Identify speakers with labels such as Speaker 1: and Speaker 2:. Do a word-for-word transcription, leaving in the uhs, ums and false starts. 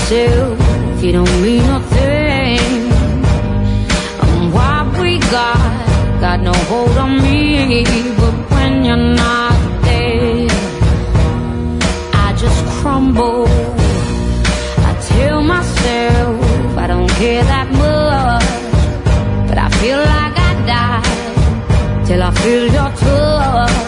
Speaker 1: yourself, you don't mean nothing. And what we got, got no hold on me. But when you're not there, I just crumble. I tell myself I don't care that much, but I feel like I die till I feel your touch.